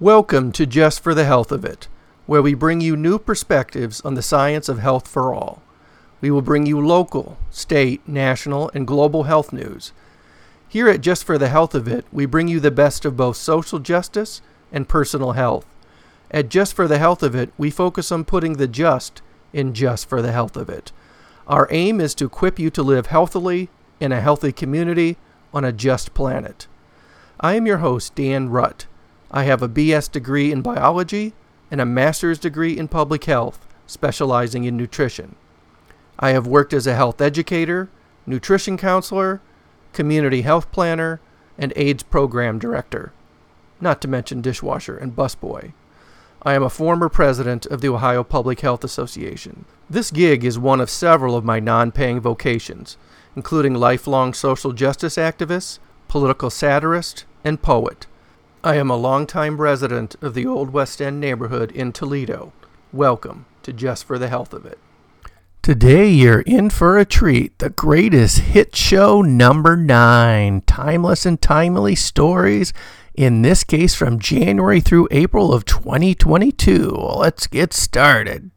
Welcome to Just for the Health of It, where we bring you new perspectives on the science of health for all. We will bring you local, state, national, and global health news. Here at Just for the Health of It, we bring you the best of both social justice and personal health. At Just for the Health of It, we focus on putting the just in just for the health of it. Our aim is to equip you to live healthily in a healthy community on a just planet. I am your host, Dan Rutt. I have a BS degree in biology and a master's degree in public health, specializing in nutrition. I have worked as a health educator, nutrition counselor, community health planner, and AIDS program director, not to mention dishwasher and busboy. I am a former president of the Ohio Public Health Association. This gig is one of several of my non-paying vocations, including lifelong social justice activist, political satirist, and poet. I am a longtime resident of the Old West End neighborhood in Toledo. Welcome to Just for the Health of It. Today you're in for a treat. The greatest hit show number 9. Timeless and timely stories, in this case from January through April of 2022. Let's get started.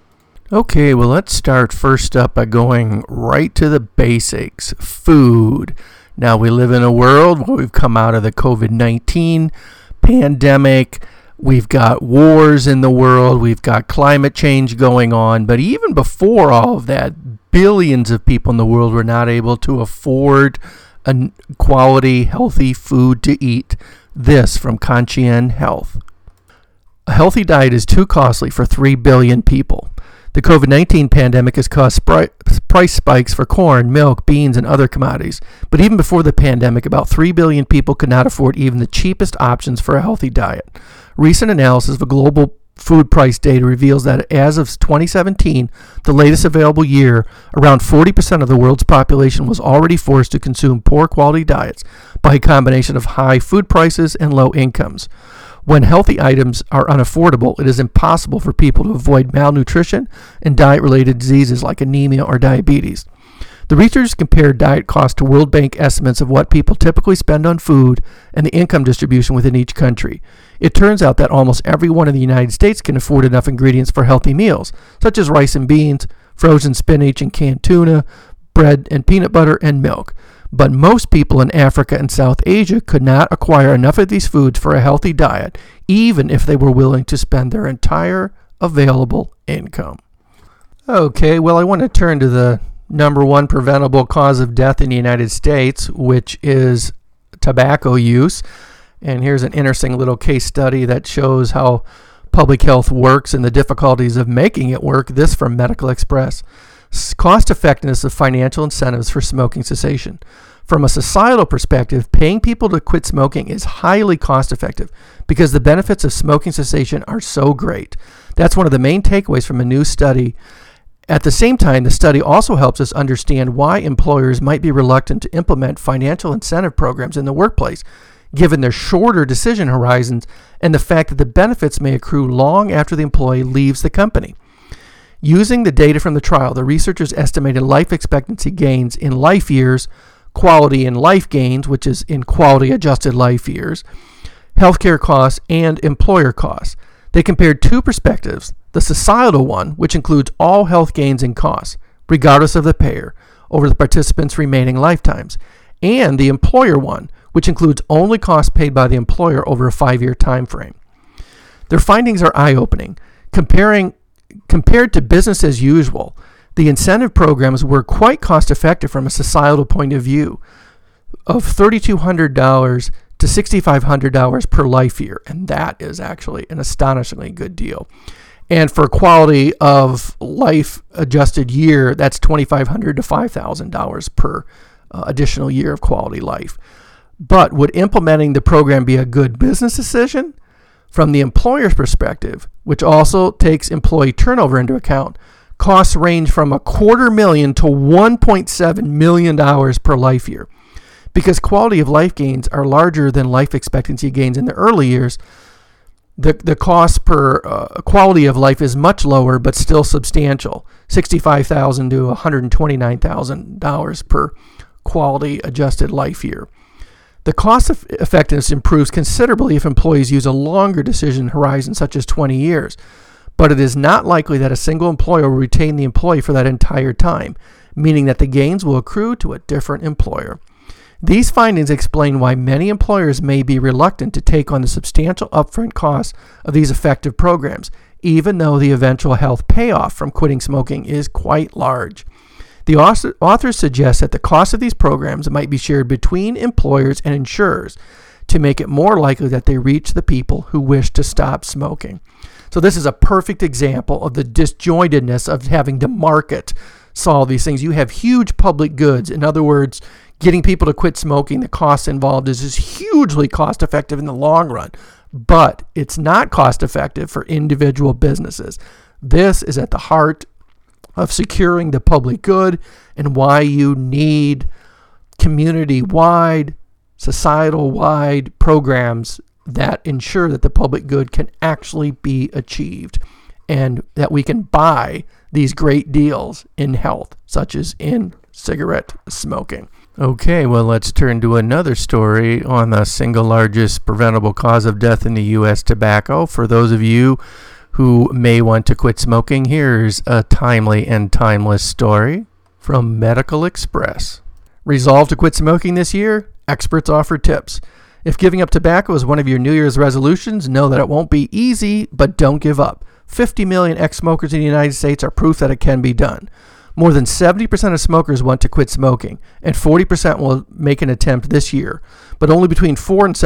Okay, well, let's start first up by going right to the basics. Food. Now, we live in a world where we've come out of the COVID-19 pandemic. We've got wars in the world. We've got climate change going on. But even before all of that, billions of people in the world were not able to afford a quality, healthy food to eat. This from Conscien Health. A healthy diet is too costly for 3 billion people. The COVID-19 pandemic has caused price spikes for corn, milk, beans, and other commodities. But even before the pandemic, about 3 billion people could not afford even the cheapest options for a healthy diet. Recent analysis of global food price data reveals that as of 2017, the latest available year, around 40% of the world's population was already forced to consume poor quality diets by a combination of high food prices and low incomes. When healthy items are unaffordable, it is impossible for people to avoid malnutrition and diet-related diseases like anemia or diabetes. The researchers compared diet costs to World Bank estimates of what people typically spend on food and the income distribution within each country. It turns out that almost everyone in the United States can afford enough ingredients for healthy meals, such as rice and beans, frozen spinach and canned tuna, bread and peanut butter, and milk. But most people in Africa and South Asia could not acquire enough of these foods for a healthy diet, even if they were willing to spend their entire available income. Okay, well, I want to turn to the number one preventable cause of death in the United States, which is tobacco use. And here's an interesting little case study that shows how public health works and the difficulties of making it work. This from Medical Express. Cost effectiveness of financial incentives for smoking cessation. From a societal perspective, paying people to quit smoking is highly cost effective because the benefits of smoking cessation are so great. That's one of the main takeaways from a new study. At the same time, the study also helps us understand why employers might be reluctant to implement financial incentive programs in the workplace, given their shorter decision horizons and the fact that the benefits may accrue long after the employee leaves the company. Using the data from the trial, the researchers estimated life expectancy gains in life years, quality in life gains, which is in quality adjusted life years, healthcare costs, and employer costs. They compared two perspectives, the societal one, which includes all health gains and costs, regardless of the payer, over the participants' remaining lifetimes, and the employer one, which includes only costs paid by the employer over a 5-year time frame. Their findings are eye-opening. Compared to business as usual, the incentive programs were quite cost-effective from a societal point of view, of $3,200 to $6,500 per life year, and that is actually an astonishingly good deal. And for quality of life adjusted year, that's $2,500 to $5,000 per additional year of quality life. But would implementing the program be a good business decision? From the employer's perspective, which also takes employee turnover into account, costs range from $250,000 to $1.7 million per life year. Because quality of life gains are larger than life expectancy gains in the early years, the cost per quality of life is much lower but still substantial, $65,000 to $129,000 per quality adjusted life year. The cost effectiveness improves considerably if employees use a longer decision horizon, such as 20 years. But it is not likely that a single employer will retain the employee for that entire time, meaning that the gains will accrue to a different employer. These findings explain why many employers may be reluctant to take on the substantial upfront costs of these effective programs, even though the eventual health payoff from quitting smoking is quite large. The authors suggest that the cost of these programs might be shared between employers and insurers to make it more likely that they reach the people who wish to stop smoking. So this is a perfect example of the disjointedness of having the market solve these things. You have huge public goods. In other words, getting people to quit smoking, the costs involved is hugely cost effective in the long run, but it's not cost effective for individual businesses. This is at the heart of securing the public good and why you need community-wide, societal-wide programs that ensure that the public good can actually be achieved and that we can buy these great deals in health, such as in cigarette smoking. Okay, well, let's turn to another story on the single largest preventable cause of death in the U.S., tobacco. For those of you who may want to quit smoking, here's a timely and timeless story from Medical Express. Resolved to quit smoking this year? Experts offer tips. If giving up tobacco is one of your New Year's resolutions, know that it won't be easy, but don't give up. 50 million ex-smokers in the United States are proof that it can be done. More than 70% of smokers want to quit smoking, and 40% will make an attempt this year. But only between 4 and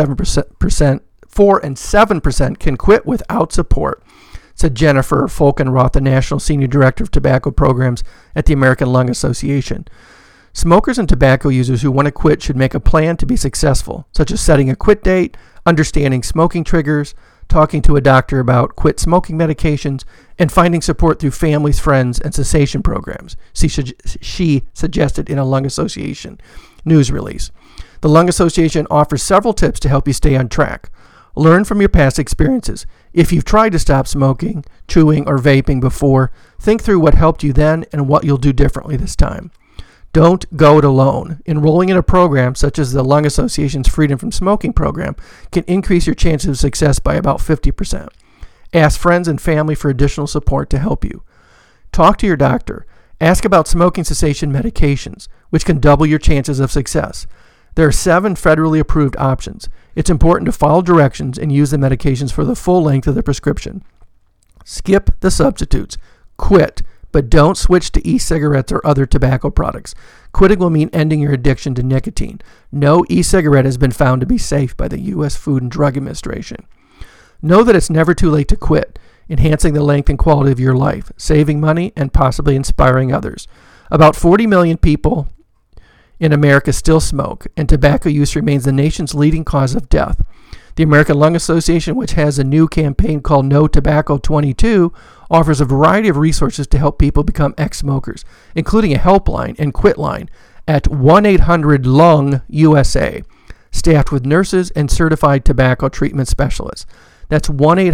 7% can quit without support, said Jennifer Folkenroth, the National Senior Director of Tobacco Programs at the American Lung Association. Smokers and tobacco users who want to quit should make a plan to be successful, such as setting a quit date, understanding smoking triggers, talking to a doctor about quit smoking medications, and finding support through families, friends, and cessation programs, she suggested in a Lung Association news release. The Lung Association offers several tips to help you stay on track. Learn from your past experiences. If you've tried to stop smoking, chewing, or vaping before, think through what helped you then and what you'll do differently this time. Don't go it alone. Enrolling in a program such as the Lung Association's Freedom from Smoking program can increase your chances of success by about 50%. Ask friends and family for additional support to help you. Talk to your doctor. Ask about smoking cessation medications, which can double your chances of success. There are 7 federally approved options. It's important to follow directions and use the medications for the full length of the prescription. Skip the substitutes. Quit, but don't switch to e-cigarettes or other tobacco products. Quitting will mean ending your addiction to nicotine. No e-cigarette has been found to be safe by the U.S. Food and Drug Administration. Know that it's never too late to quit, enhancing the length and quality of your life, saving money, and possibly inspiring others. About 40 million people in America still smoke, and tobacco use remains the nation's leading cause of death. The American Lung Association, which has a new campaign called No Tobacco 22, offers a variety of resources to help people become ex-smokers, including a helpline and quit line at 1-800-LUNG-USA, staffed with nurses and certified tobacco treatment specialists. That's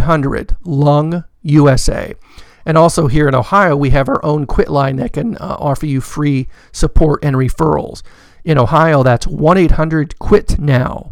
1-800-LUNG-USA. And also here in Ohio, we have our own quit line that can offer you free support and referrals. In Ohio, that's 1-800-QUIT-NOW.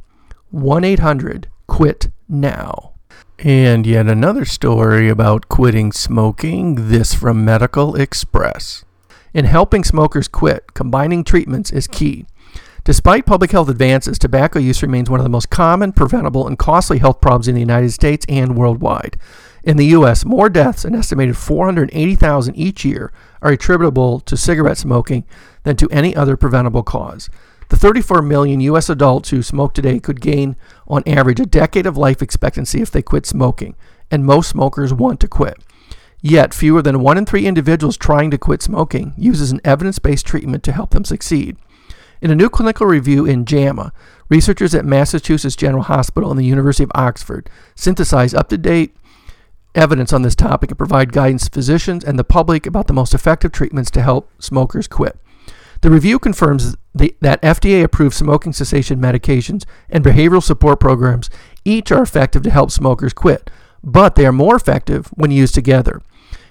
1-800-QUIT-NOW. And yet another story about quitting smoking, this from Medical Express. In helping smokers quit, combining treatments is key. Despite public health advances, tobacco use remains one of the most common, preventable, and costly health problems in the United States and worldwide. In the U.S., more deaths, an estimated 480,000 each year, are attributable to cigarette smoking than to any other preventable cause. The 34 million U.S. adults who smoke today could gain, on average, a decade of life expectancy if they quit smoking, and most smokers want to quit. Yet, fewer than 1 in 3 individuals trying to quit smoking uses an evidence-based treatment to help them succeed. In a new clinical review in JAMA, researchers at Massachusetts General Hospital and the University of Oxford synthesized up-to-date evidence on this topic and provide guidance to physicians and the public about the most effective treatments to help smokers quit. The review confirms that FDA-approved smoking cessation medications and behavioral support programs each are effective to help smokers quit, but they are more effective when used together.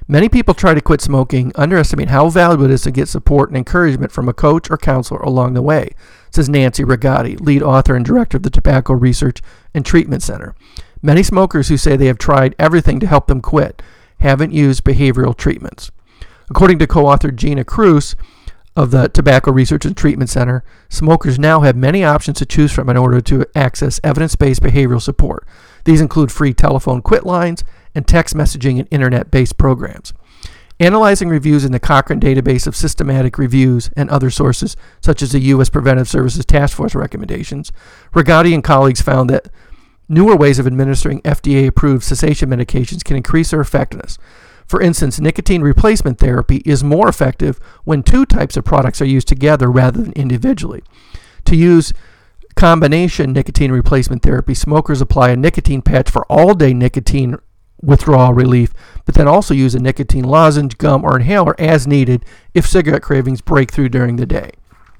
Many people try to quit smoking, underestimate how valuable it is to get support and encouragement from a coach or counselor along the way, says Nancy Rigotti, lead author and director of the Tobacco Research and Treatment Center. Many smokers who say they have tried everything to help them quit haven't used behavioral treatments. According to co-author Gina Cruz of the Tobacco Research and Treatment Center, smokers now have many options to choose from in order to access evidence-based behavioral support. These include free telephone quit lines and text messaging and internet-based programs. Analyzing reviews in the Cochrane database of systematic reviews and other sources, such as the U.S. Preventive Services Task Force recommendations, Rigotti and colleagues found that newer ways of administering FDA-approved cessation medications can increase their effectiveness. For instance, nicotine replacement therapy is more effective when two types of products are used together rather than individually. To use combination nicotine replacement therapy, smokers apply a nicotine patch for all-day nicotine withdrawal relief, but then also use a nicotine lozenge, gum, or inhaler as needed if cigarette cravings break through during the day.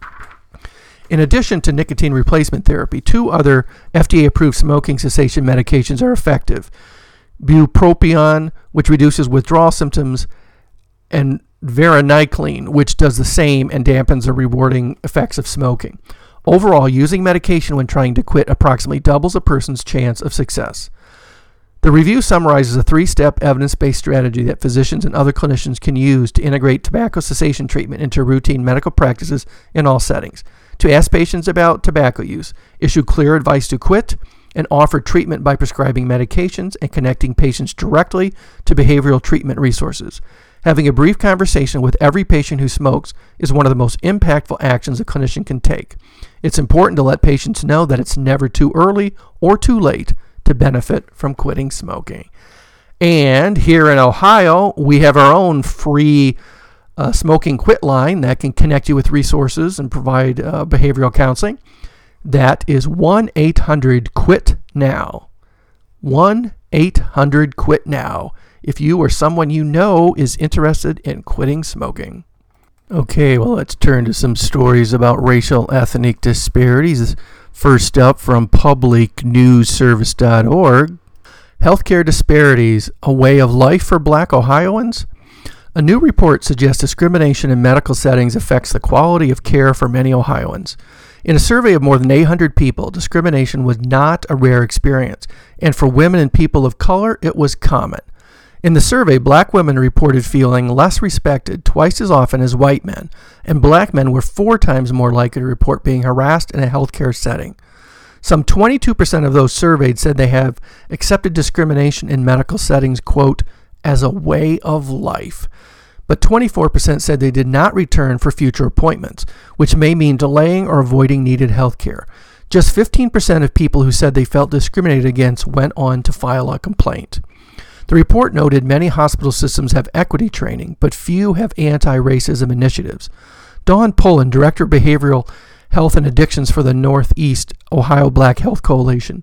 In addition to nicotine replacement therapy, two other FDA-approved smoking cessation medications are effective: bupropion, which reduces withdrawal symptoms, and varenicline, which does the same and dampens the rewarding effects of smoking. Overall, using medication when trying to quit approximately doubles a person's chance of success. The review summarizes a three-step evidence-based strategy that physicians and other clinicians can use to integrate tobacco cessation treatment into routine medical practices in all settings: to ask patients about tobacco use, issue clear advice to quit, and offer treatment by prescribing medications and connecting patients directly to behavioral treatment resources. Having a brief conversation with every patient who smokes is one of the most impactful actions a clinician can take. It's important to let patients know that it's never too early or too late to benefit from quitting smoking. And here in Ohio, we have our own free smoking quit line that can connect you with resources and provide behavioral counseling. That is 1-800-QUIT-NOW. 1-800-QUIT-NOW if you or someone you know is interested in quitting smoking. Okay, well, let's turn to some stories about racial ethnic disparities. First up, from publicnewsservice.org, healthcare disparities, a way of life for Black Ohioans? A new report suggests discrimination in medical settings affects the quality of care for many Ohioans. In a survey of more than 800 people, discrimination was not a rare experience, and for women and people of color, it was common. In the survey, Black women reported feeling less respected twice as often as white men, and Black men were 4 times more likely to report being harassed in a healthcare setting. Some 22% of those surveyed said they have accepted discrimination in medical settings, quote, as a way of life. But 24% said they did not return for future appointments, which may mean delaying or avoiding needed health care. Just 15% of people who said they felt discriminated against went on to file a complaint. The report noted many hospital systems have equity training, but few have anti-racism initiatives. Dawn Pullen, Director of Behavioral Health and Addictions for the Northeast Ohio Black Health Coalition,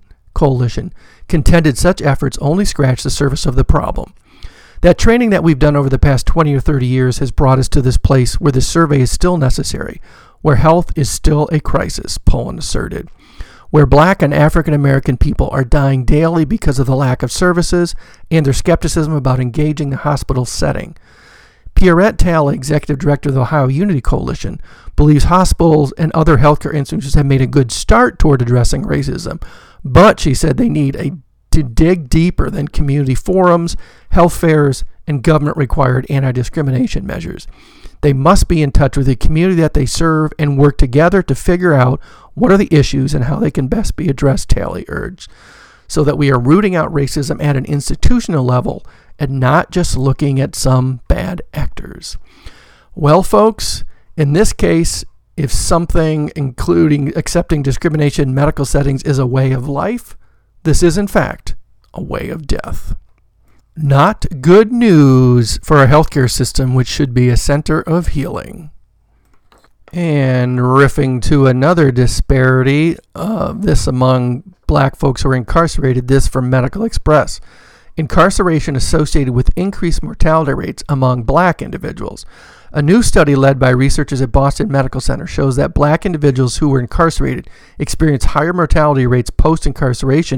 contended such efforts only scratch the surface of the problem. That training that we've done over the past 20 or 30 years has brought us to this place where this survey is still necessary, where health is still a crisis, Pullen asserted, where Black and African American people are dying daily because of the lack of services and their skepticism about engaging the hospital setting. Pierrette Talley, Executive Director of the Ohio Unity Coalition, believes hospitals and other healthcare institutions have made a good start toward addressing racism, but she said they need to dig deeper than community forums, health fairs, and government-required anti-discrimination measures. They must be in touch with the community that they serve and work together to figure out what are the issues and how they can best be addressed, Talley urged, so that we are rooting out racism at an institutional level and not just looking at some bad actors. Well, folks, in this case, if something, including accepting discrimination in medical settings, is a way of life, this is, in fact, a way of death. Not good news for our healthcare system, which should be a center of healing. And riffing to another disparity, this among Black folks who are incarcerated, this from Medical Express. Incarceration associated with increased mortality rates among Black individuals. A new study led by researchers at Boston Medical Center shows that Black individuals who were incarcerated experienced higher mortality rates post-incarceration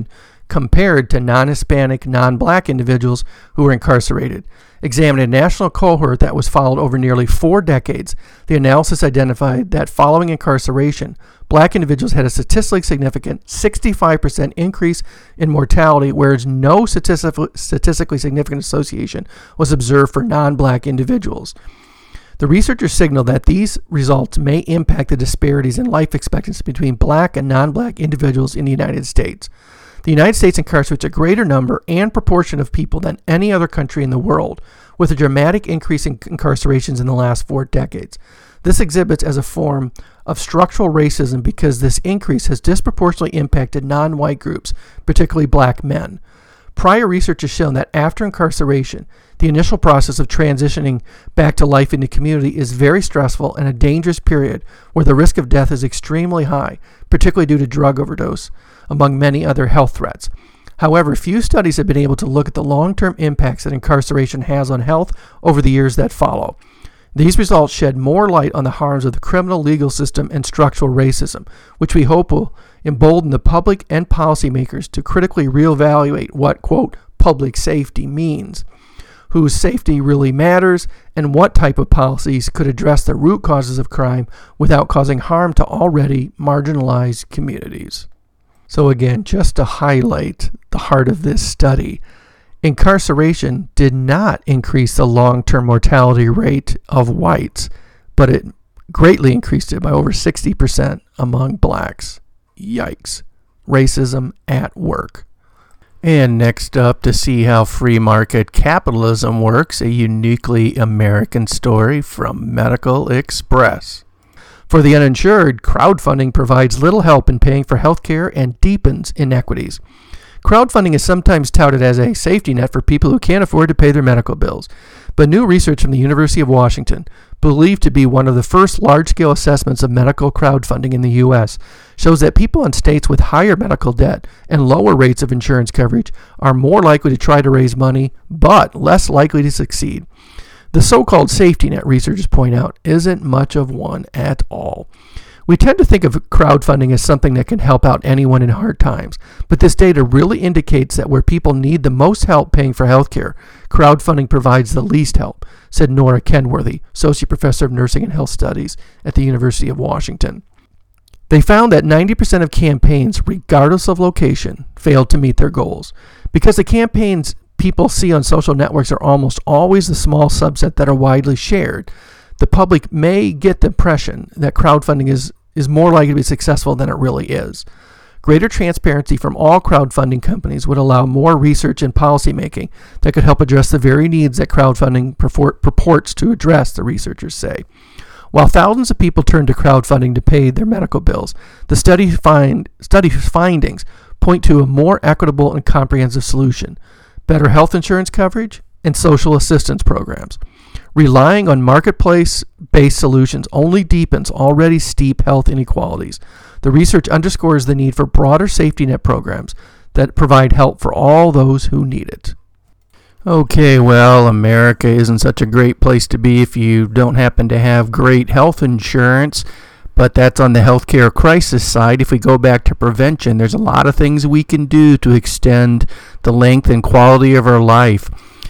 compared to non-Hispanic, non-black individuals who were incarcerated. Examining a national cohort that was followed over nearly 4 decades, the analysis identified that following incarceration, black individuals had a statistically significant 65% increase in mortality, whereas no statistically significant association was observed for non-black individuals. The researchers signaled that these results may impact the disparities in life expectancy between black and non-black individuals in the United States. The United States incarcerates a greater number and proportion of people than any other country in the world, with a dramatic increase in incarcerations in the last 4 decades. This exhibits as a form of structural racism because this increase has disproportionately impacted non-white groups, particularly black men. Prior research has shown that after incarceration, the initial process of transitioning back to life in the community is very stressful and a dangerous period where the risk of death is extremely high, particularly due to drug overdose, among many other health threats. However, few studies have been able to look at the long-term impacts that incarceration has on health over the years that follow. These results shed more light on the harms of the criminal legal system and structural racism, which we hope will embolden the public and policymakers to critically reevaluate what, quote, public safety means, whose safety really matters, and what type of policies could address the root causes of crime without causing harm to already marginalized communities. So again, just to highlight the heart of this study, incarceration did not increase the long-term mortality rate of whites, but it greatly increased it by over 60% among blacks. Yikes. Racism at work. And next up, to see how free market capitalism works, a uniquely American story from Medical Express. For the uninsured, crowdfunding provides little help in paying for health care and deepens inequities. Crowdfunding is sometimes touted as a safety net for people who can't afford to pay their medical bills, but new research from the University of Washington, believed to be one of the first large-scale assessments of medical crowdfunding in the U.S., shows that people in states with higher medical debt and lower rates of insurance coverage are more likely to try to raise money, but less likely to succeed. The so-called safety net, researchers point out, isn't much of one at all. We tend to think of crowdfunding as something that can help out anyone in hard times, but this data really indicates that where people need the most help paying for health care, crowdfunding provides the least help, said Nora Kenworthy, Associate Professor of Nursing and Health Studies at the University of Washington. They found that 90% of campaigns, regardless of location, failed to meet their goals. Because the campaigns people see on social networks are almost always the small subset that are widely shared, the public may get the impression that crowdfunding is more likely to be successful than it really is. Greater transparency from all crowdfunding companies would allow more research and policymaking that could help address the very needs that crowdfunding purports to address, the researchers say. While thousands of people turn to crowdfunding to pay their medical bills, the study's findings point to a more equitable and comprehensive solution: better health insurance coverage and social assistance programs. Relying on marketplace-based solutions only deepens already steep health inequalities. The research underscores the need for broader safety net programs that provide help for all those who need it. Okay, well, America isn't such a great place to be if you don't happen to have great health insurance, but that's on the healthcare crisis side. If we go back to prevention, there's a lot of things we can do to extend the length and quality of our life.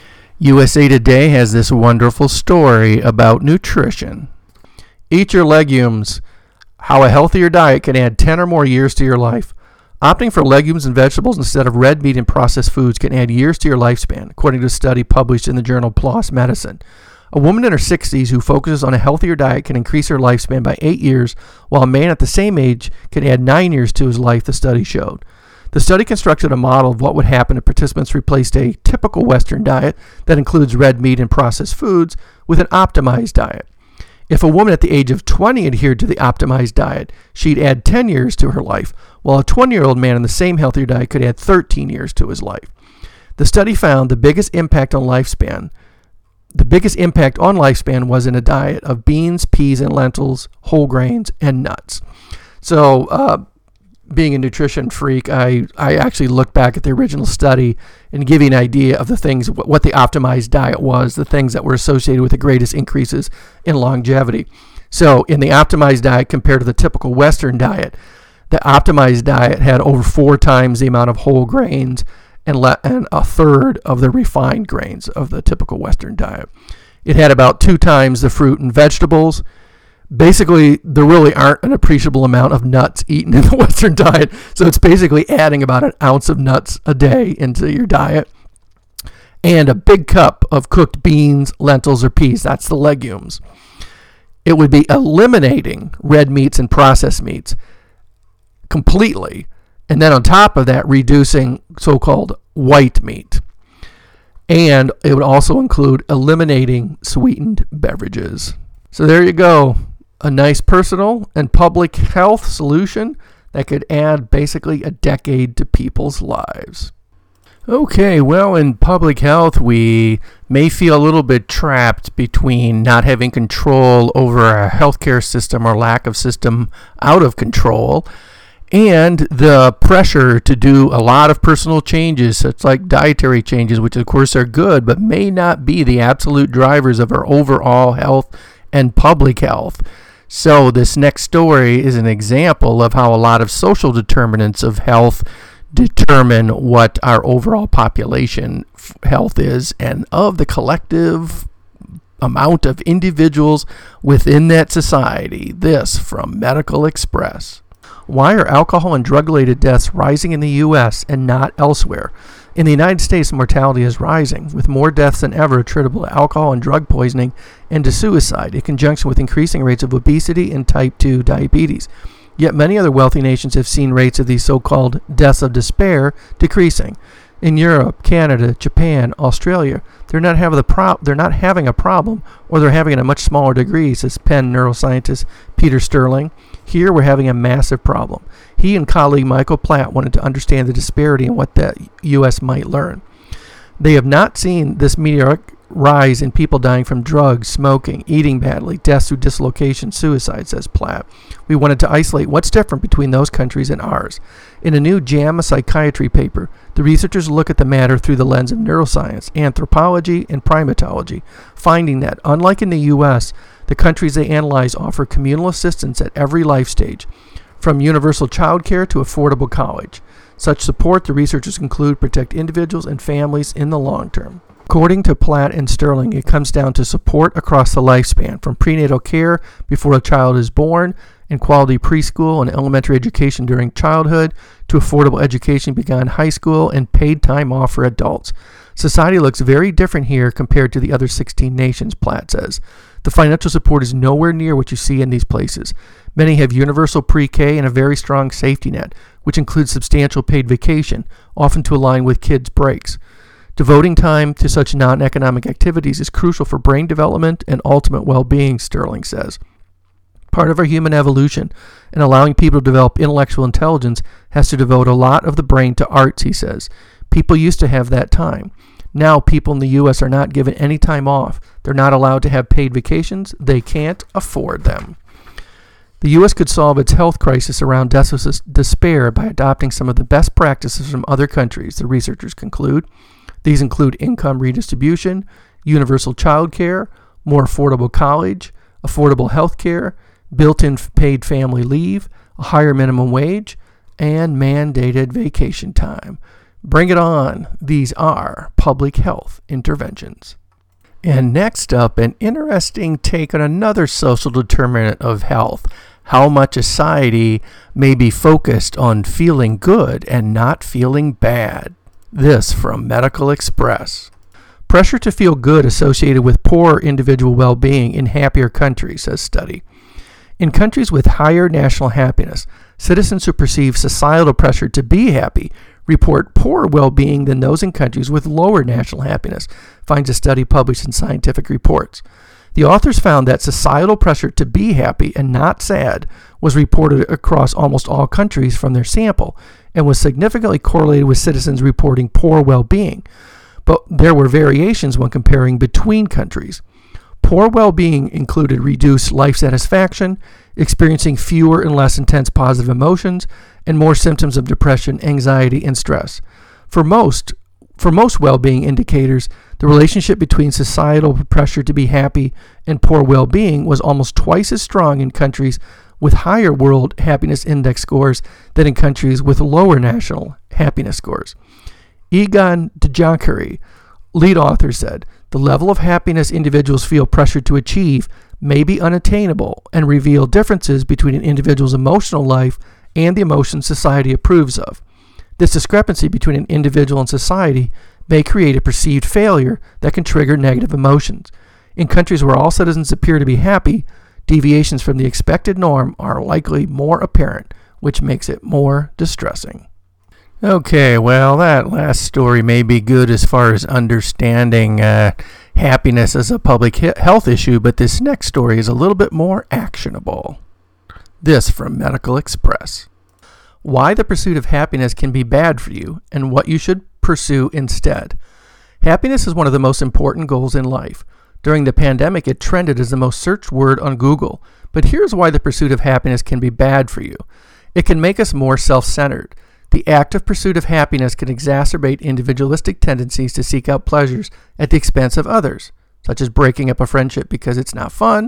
USA Today has this wonderful story about nutrition. Eat your legumes. How a healthier diet can add 10 or more years to your life. Opting for legumes and vegetables instead of red meat and processed foods can add years to your lifespan, according to a study published in the journal PLOS Medicine. A woman in her 60s who focuses on a healthier diet can increase her lifespan by 8 years, while a man at the same age can add 9 years to his life, the study showed. The study constructed a model of what would happen if participants replaced a typical Western diet that includes red meat and processed foods with an optimized diet. If a woman at the age of 20 adhered to the optimized diet, she'd add 10 years to her life, while a 20-year-old man on the same healthier diet could add 13 years to his life. The study found the biggest impact on lifespan was in a diet of beans, peas, and lentils, whole grains, and nuts. So, being a nutrition freak, I actually looked back at the original study and give you an idea of the things, what the optimized diet was, the things that were associated with the greatest increases in longevity. So in the optimized diet compared to the typical Western diet, The optimized diet had over 4 times the amount of whole grains and a third of the refined grains of the typical Western diet. It had about 2 times the fruit and vegetables. Basically, there really aren't an appreciable amount of nuts eaten in the Western diet, so it's basically adding about an ounce of nuts a day into your diet. And a big cup of cooked beans, lentils, or peas. That's the legumes. It would be eliminating red meats and processed meats completely. And then on top of that, reducing so-called white meat. And it would also include eliminating sweetened beverages. So there you go. A nice personal and public health solution that could add basically a decade to people's lives. Okay, well, in public health, we may feel a little bit trapped between not having control over our healthcare system or lack of system out of control, and the pressure to do a lot of personal changes, such like dietary changes, which of course are good, but may not be the absolute drivers of our overall health and public health. So this next story is an example of how a lot of social determinants of health determine what our overall population health is, and of the collective amount of individuals within that society. This from Medical Express. Why are alcohol and drug-related deaths rising in the U.S. and not elsewhere? In the United States, mortality is rising, with more deaths than ever attributable to alcohol and drug poisoning and to suicide, in conjunction with increasing rates of obesity and type 2 diabetes. Yet many other wealthy nations have seen rates of these so-called deaths of despair decreasing. In Europe, Canada, Japan, Australia, they're not having a problem, or they're having it in a much smaller degree, says Penn neuroscientist Peter Sterling. Here we're having a massive problem. He and colleague Michael Platt wanted to understand the disparity and what the U.S. might learn. They have not seen this meteoric rise in people dying from drugs, smoking, eating badly, deaths through dislocation, suicide, says Platt. We wanted to isolate what's different between those countries and ours. In a new JAMA Psychiatry paper, the researchers look at the matter through the lens of neuroscience, anthropology, and primatology, finding that, unlike in the U.S., the countries they analyze offer communal assistance at every life stage, from universal child care to affordable college. Such support, the researchers conclude, protect individuals and families in the long term. According to Platt and Sterling, it comes down to support across the lifespan, from prenatal care before a child is born, and quality preschool and elementary education during childhood, to affordable education beyond high school and paid time off for adults. Society looks very different here compared to the other 16 nations, Platt says. The financial support is nowhere near what you see in these places. Many have universal pre-K and a very strong safety net, which includes substantial paid vacation, often to align with kids' breaks. Devoting time to such non-economic activities is crucial for brain development and ultimate well-being, Sterling says. Part of our human evolution and allowing people to develop intellectual intelligence has to devote a lot of the brain to arts, he says. People used to have that time. Now people in the U.S. are not given any time off. They're not allowed to have paid vacations. They can't afford them. The U.S. could solve its health crisis around deaths of despair by adopting some of the best practices from other countries, the researchers conclude. These include income redistribution, universal child care, more affordable college, affordable health care, built-in paid family leave, a higher minimum wage, and mandated vacation time. Bring it on. These are public health interventions. And next up, an interesting take on another social determinant of health, how much society may be focused on feeling good and not feeling bad. This from Medical Express. Pressure to feel good associated with poorer individual well-being in happier countries, says study. In countries with higher national happiness, citizens who perceive societal pressure to be happy report poorer well-being than those in countries with lower national happiness, finds a study published in Scientific Reports. The authors found that societal pressure to be happy and not sad was reported across almost all countries from their sample and was significantly correlated with citizens reporting poor well-being. But there were variations when comparing between countries. Poor well-being included reduced life satisfaction, experiencing fewer and less intense positive emotions, and more symptoms of depression, anxiety, and stress. For most well-being indicators, the relationship between societal pressure to be happy and poor well-being was almost twice as strong in countries with higher World Happiness Index scores than in countries with lower national happiness scores. Egon Djankari, lead author, said, "The level of happiness individuals feel pressured to achieve may be unattainable and reveal differences between an individual's emotional life and the emotions society approves of. This discrepancy between an individual and society may create a perceived failure that can trigger negative emotions. In countries where all citizens appear to be happy, deviations from the expected norm are likely more apparent, which makes it more distressing." Okay, well, that last story may be good as far as understanding happiness as a public health issue, but this next story is a little bit more actionable. This from Medical Express. Why the pursuit of happiness can be bad for you and what you should pursue instead. Happiness is one of the most important goals in life. During the pandemic, it trended as the most searched word on Google. But here's why the pursuit of happiness can be bad for you. It can make us more self-centered. The active pursuit of happiness can exacerbate individualistic tendencies to seek out pleasures at the expense of others, such as breaking up a friendship because it's not fun.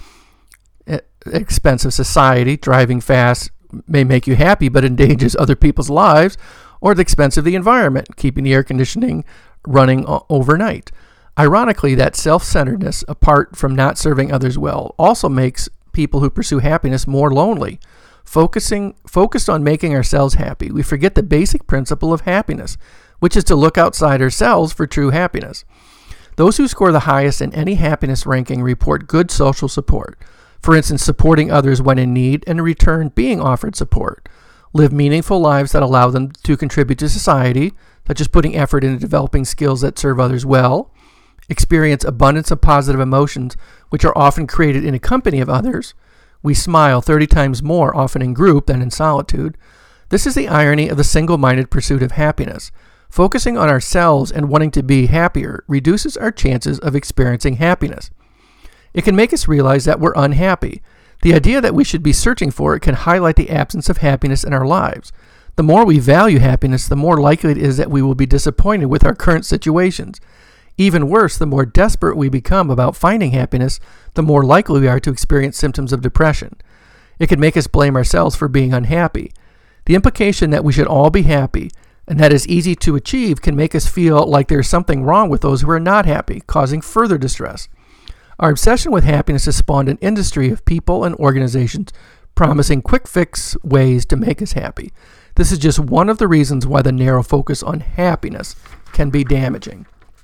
At the expense of society, driving fast may make you happy but endangers other people's lives, or at the expense of the environment, keeping the air conditioning running overnight. Ironically, that self-centeredness, apart from not serving others well, also makes people who pursue happiness more lonely. Focused on making ourselves happy, we forget the basic principle of happiness, which is to look outside ourselves for true happiness. Those who score the highest in any happiness ranking report good social support. For instance, supporting others when in need and in return being offered support. Live meaningful lives that allow them to contribute to society, such as putting effort into developing skills that serve others well. Experience abundance of positive emotions, which are often created in a company of others. We smile 30 times more often in group than in solitude. This is the irony of the single-minded pursuit of happiness. Focusing on ourselves and wanting to be happier reduces our chances of experiencing happiness. It can make us realize that we're unhappy. The idea that we should be searching for it can highlight the absence of happiness in our lives. The more we value happiness, the more likely it is that we will be disappointed with our current situations. Even worse, the more desperate we become about finding happiness, the more likely we are to experience symptoms of depression. It can make us blame ourselves for being unhappy. The implication that we should all be happy and that is easy to achieve can make us feel like there's something wrong with those who are not happy, causing further distress. Our obsession with happiness has spawned an industry of people and organizations promising quick fix ways to make us happy. This is just one of the reasons why the narrow focus on happiness can be damaging.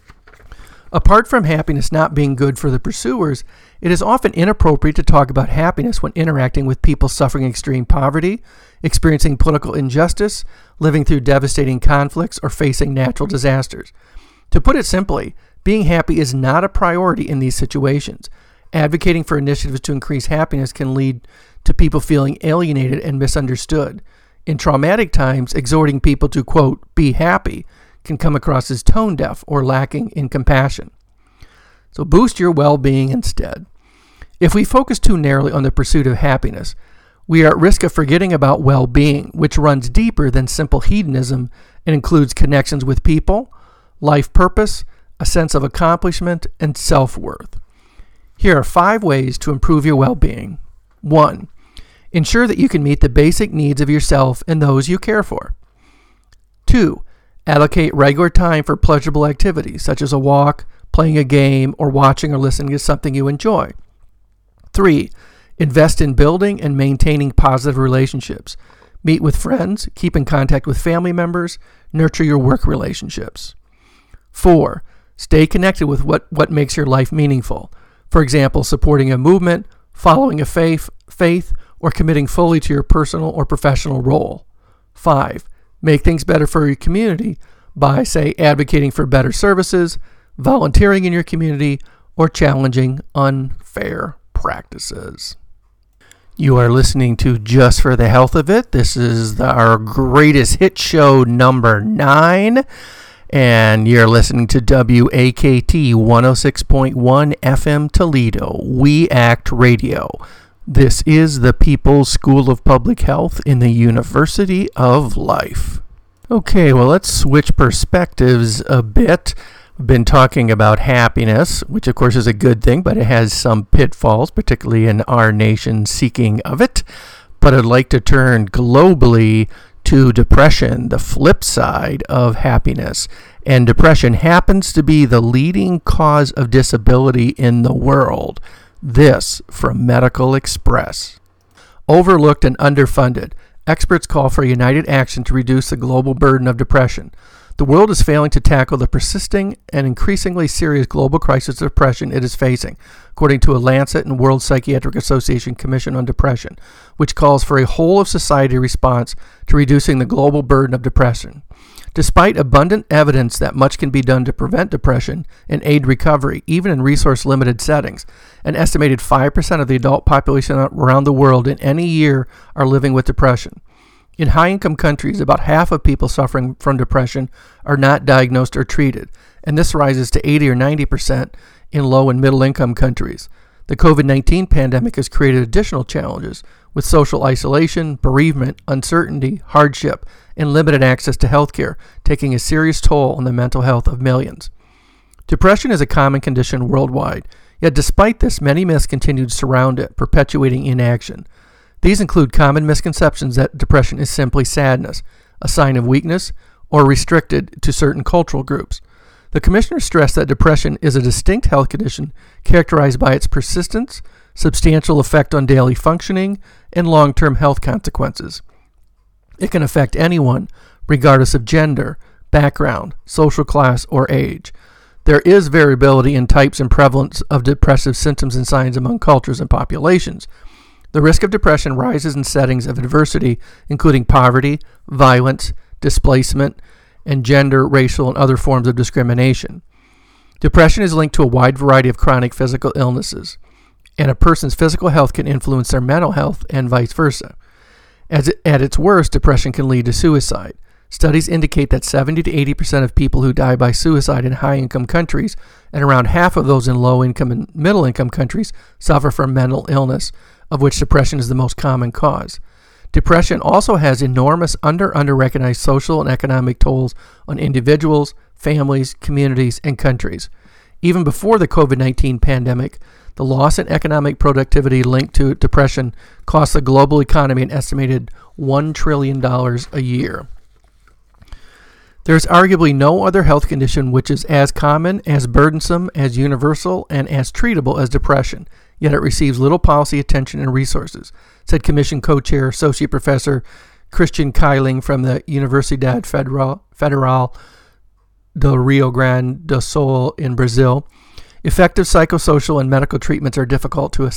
Apart from happiness not being good for the pursuers, it is often inappropriate to talk about happiness when interacting with people suffering extreme poverty, experiencing political injustice, living through devastating conflicts, or facing natural disasters. To put it simply, being happy is not a priority in these situations. Advocating for initiatives to increase happiness can lead to people feeling alienated and misunderstood. In traumatic times, exhorting people to, quote, be happy can come across as tone deaf or lacking in compassion. So boost your well-being instead. If we focus too narrowly on the pursuit of happiness, we are at risk of forgetting about well-being, which runs deeper than simple hedonism and includes connections with people, life purpose, a sense of accomplishment, and self-worth. Here are 5 ways to improve your well-being. 1. Ensure that you can meet the basic needs of yourself and those you care for. 2. Allocate regular time for pleasurable activities, such as a walk, playing a game, or watching or listening to something you enjoy. 3. Invest in building and maintaining positive relationships. Meet with friends, keep in contact with family members, nurture your work relationships. 4. Stay connected with what makes your life meaningful. For example, supporting a movement, following a faith, or committing fully to your personal or professional role. 5. Make things better for your community by, say, advocating for better services, volunteering in your community, or challenging unfair practices. You are listening to Just for the Health of It. This is our greatest hit show number 9. And you're listening to WAKT 106.1 FM Toledo, We Act Radio. This is the People's School of Public Health in the University of Life. Okay, well, let's switch perspectives a bit. We've been talking about happiness, which of course is a good thing, but it has some pitfalls, particularly in our nation seeking of it. But I'd like to turn globally to depression, the flip side of happiness. And depression happens to be the leading cause of disability in the world. This from Medical Express. Overlooked and underfunded, experts call for united action to reduce the global burden of depression. The world is failing to tackle the persisting and increasingly serious global crisis of depression it is facing, according to a Lancet and World Psychiatric Association Commission on Depression, which calls for a whole-of-society response to reducing the global burden of depression. Despite abundant evidence that much can be done to prevent depression and aid recovery, even in resource-limited settings, an estimated 5% of the adult population around the world in any year are living with depression. In high-income countries, about half of people suffering from depression are not diagnosed or treated, and this rises to 80 or 90% in low- and middle-income countries. The COVID-19 pandemic has created additional challenges with social isolation, bereavement, uncertainty, hardship, and limited access to health care, taking a serious toll on the mental health of millions. Depression is a common condition worldwide, yet despite this, many myths continue to surround it, perpetuating inaction. These include common misconceptions that depression is simply sadness, a sign of weakness, or restricted to certain cultural groups. The commissioner stressed that depression is a distinct health condition characterized by its persistence, substantial effect on daily functioning, and long-term health consequences. It can affect anyone, regardless of gender, background, social class, or age. There is variability in types and prevalence of depressive symptoms and signs among cultures and populations. The risk of depression rises in settings of adversity, including poverty, violence, displacement, and gender, racial, and other forms of discrimination. Depression is linked to a wide variety of chronic physical illnesses, and a person's physical health can influence their mental health and vice versa. At its worst, depression can lead to suicide. Studies indicate that 70 to 80% of people who die by suicide in high-income countries, and around half of those in low-income and middle-income countries, suffer from mental illness, of which depression is the most common cause. Depression also has enormous under-recognized social and economic tolls on individuals, families, communities, and countries. Even before the COVID-19 pandemic, the loss in economic productivity linked to depression cost the global economy an estimated $1 trillion a year. There is arguably no other health condition which is as common, as burdensome, as universal, and as treatable as depression, yet it receives little policy attention and resources, said Commission co-chair, Associate Professor Christian Keiling from the Universidade Federal do Rio Grande do Sul in Brazil. Effective psychosocial and medical treatments are difficult to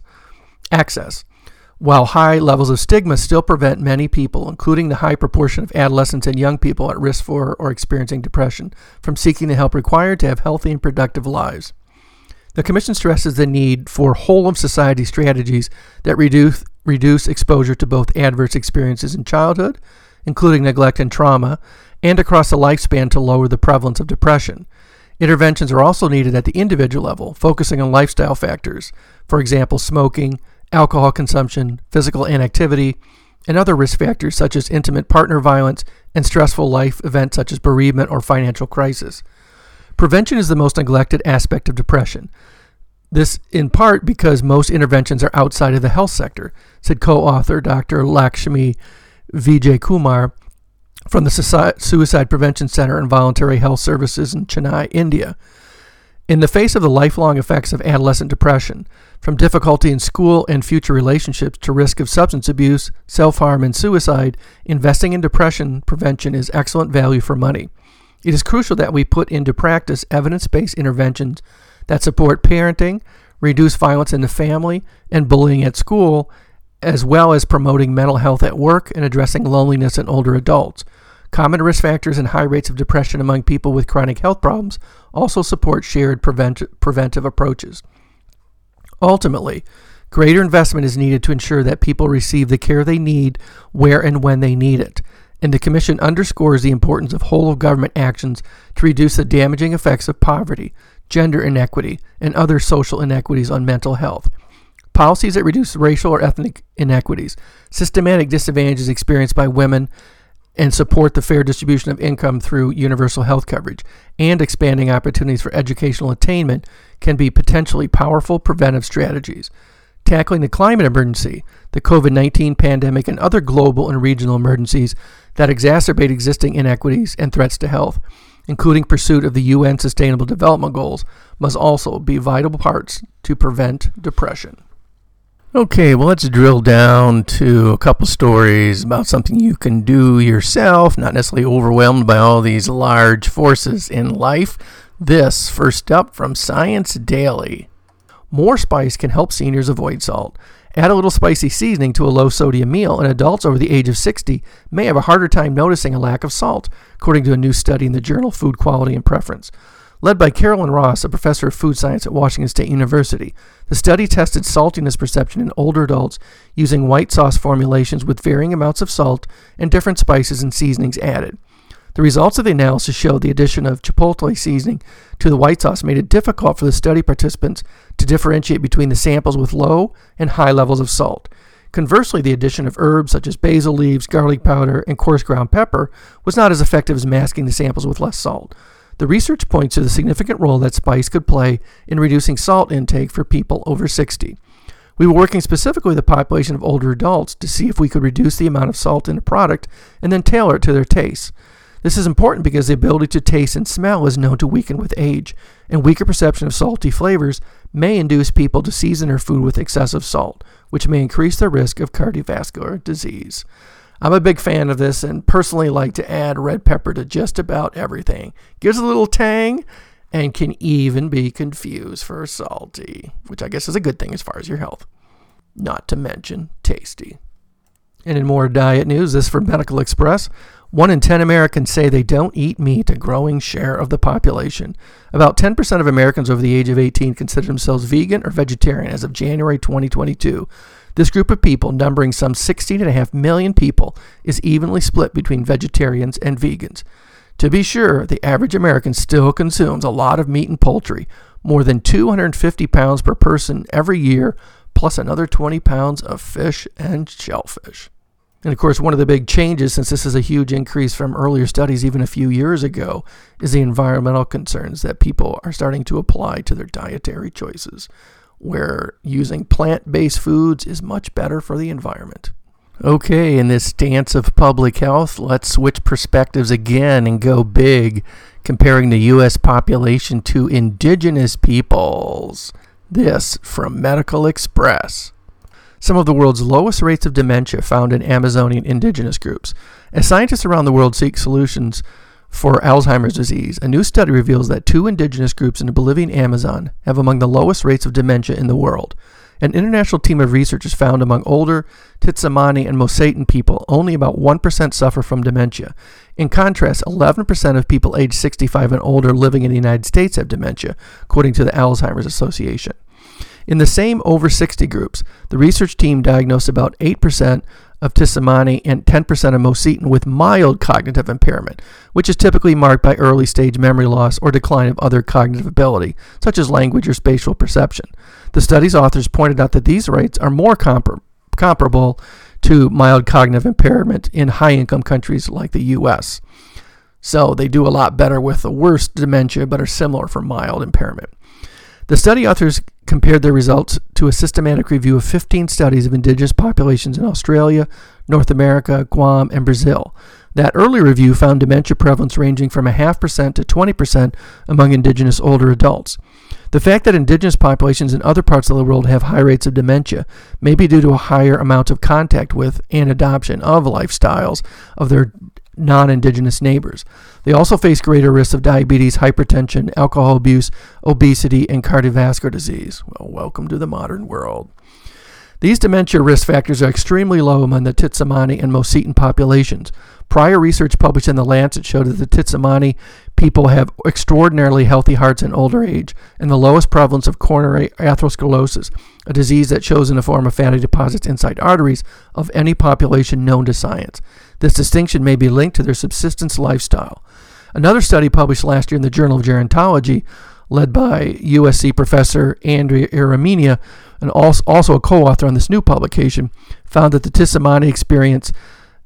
access, while high levels of stigma still prevent many people, including the high proportion of adolescents and young people at risk for or experiencing depression, from seeking the help required to have healthy and productive lives. The Commission stresses the need for whole-of-society strategies that reduce exposure to both adverse experiences in childhood, including neglect and trauma, and across the lifespan to lower the prevalence of depression. Interventions are also needed at the individual level, focusing on lifestyle factors, for example, smoking, alcohol consumption, physical inactivity, and other risk factors such as intimate partner violence and stressful life events such as bereavement or financial crisis. Prevention is the most neglected aspect of depression. This in part because most interventions are outside of the health sector, said co-author Dr. Lakshmi Vijaykumar from the Suicide Prevention Center and Voluntary Health Services in Chennai, India. In the face of the lifelong effects of adolescent depression, from difficulty in school and future relationships to risk of substance abuse, self-harm, and suicide, investing in depression prevention is excellent value for money. It is crucial that we put into practice evidence-based interventions that support parenting, reduce violence in the family, and bullying at school, as well as promoting mental health at work and addressing loneliness in older adults. Common risk factors and high rates of depression among people with chronic health problems also support shared preventive approaches. Ultimately, greater investment is needed to ensure that people receive the care they need where and when they need it, and the Commission underscores the importance of whole-of-government actions to reduce the damaging effects of poverty, gender inequity, and other social inequities on mental health. Policies that reduce racial or ethnic inequities, systematic disadvantages experienced by women, and support the fair distribution of income through universal health coverage and expanding opportunities for educational attainment can be potentially powerful preventive strategies. Tackling the climate emergency, the COVID-19 pandemic, and other global and regional emergencies that exacerbate existing inequities and threats to health, including pursuit of the UN Sustainable Development Goals, must also be vital parts to prevent depression. Okay, well, let's drill down to a couple stories about something you can do yourself, not necessarily overwhelmed by all these large forces in life. This first up from Science Daily. More spice can help seniors avoid salt. Add a little spicy seasoning to a low-sodium meal, and adults over the age of 60 may have a harder time noticing a lack of salt, according to a new study in the journal Food Quality and Preference. Led by Carolyn Ross, a professor of food science at Washington State University, the study tested saltiness perception in older adults using white sauce formulations with varying amounts of salt and different spices and seasonings added. The results of the analysis showed the addition of chipotle seasoning to the white sauce made it difficult for the study participants to differentiate between the samples with low and high levels of salt. Conversely, the addition of herbs such as basil leaves, garlic powder, and coarse ground pepper was not as effective as masking the samples with less salt. The research points to the significant role that spice could play in reducing salt intake for people over 60. We were working specifically with a population of older adults to see if we could reduce the amount of salt in a product and then tailor it to their tastes. This is important because the ability to taste and smell is known to weaken with age, and weaker perception of salty flavors may induce people to season their food with excessive salt, which may increase their risk of cardiovascular disease. I'm a big fan of this and personally like to add red pepper to just about everything. Gives a little tang and can even be confused for salty, which I guess is a good thing as far as your health. Not to mention tasty. And in more diet news, this from Medical Express. 1 in 10 Americans say they don't eat meat, a growing share of the population. About 10% of Americans over the age of 18 consider themselves vegan or vegetarian as of January 2022. This group of people, numbering some 16.5 million people, is evenly split between vegetarians and vegans. To be sure, the average American still consumes a lot of meat and poultry, more than 250 pounds per person every year, plus another 20 pounds of fish and shellfish. And of course, one of the big changes, since this is a huge increase from earlier studies even a few years ago, is the environmental concerns that people are starting to apply to their dietary choices, where using plant-based foods is much better for the environment. Okay, in this stance of public health, let's switch perspectives again and go big, comparing the U.S. population to indigenous peoples. This from Medical Express. Some of the world's lowest rates of dementia found in Amazonian indigenous groups. As scientists around the world seek solutions for Alzheimer's disease, a new study reveals that 2 indigenous groups in the Bolivian Amazon have among the lowest rates of dementia in the world. An international team of researchers found among older Tsimane and Mosetan people, only about 1% suffer from dementia. In contrast, 11% of people aged 65 and older living in the United States have dementia, according to the Alzheimer's Association. In the same over 60 groups, the research team diagnosed about 8% of Tsimane and 10% of Mosetan with mild cognitive impairment, which is typically marked by early-stage memory loss or decline of other cognitive ability, such as language or spatial perception. The study's authors pointed out that these rates are more comparable to mild cognitive impairment in high-income countries like the U.S. So they do a lot better with the worst dementia, but are similar for mild impairment. The study authors compared their results to a systematic review of 15 studies of indigenous populations in Australia, North America, Guam, and Brazil. That early review found dementia prevalence ranging from 0.5% to 20% among indigenous older adults. The fact that indigenous populations in other parts of the world have high rates of dementia may be due to a higher amount of contact with and adoption of lifestyles of their non-indigenous neighbors. They also face greater risks of diabetes, hypertension, alcohol abuse, obesity, and cardiovascular disease. Well, welcome to the modern world. These dementia risk factors are extremely low among the Tsimane and Mosetan populations. Prior research published in The Lancet showed that the Tsimane people have extraordinarily healthy hearts in older age and the lowest prevalence of coronary atherosclerosis, a disease that shows in the form of fatty deposits inside arteries, of any population known to science. This distinction may be linked to their subsistence lifestyle. Another study published last year in the Journal of Gerontology, led by USC professor Andrea Aramina, and also a co-author on this new publication, found that the Tsimane experience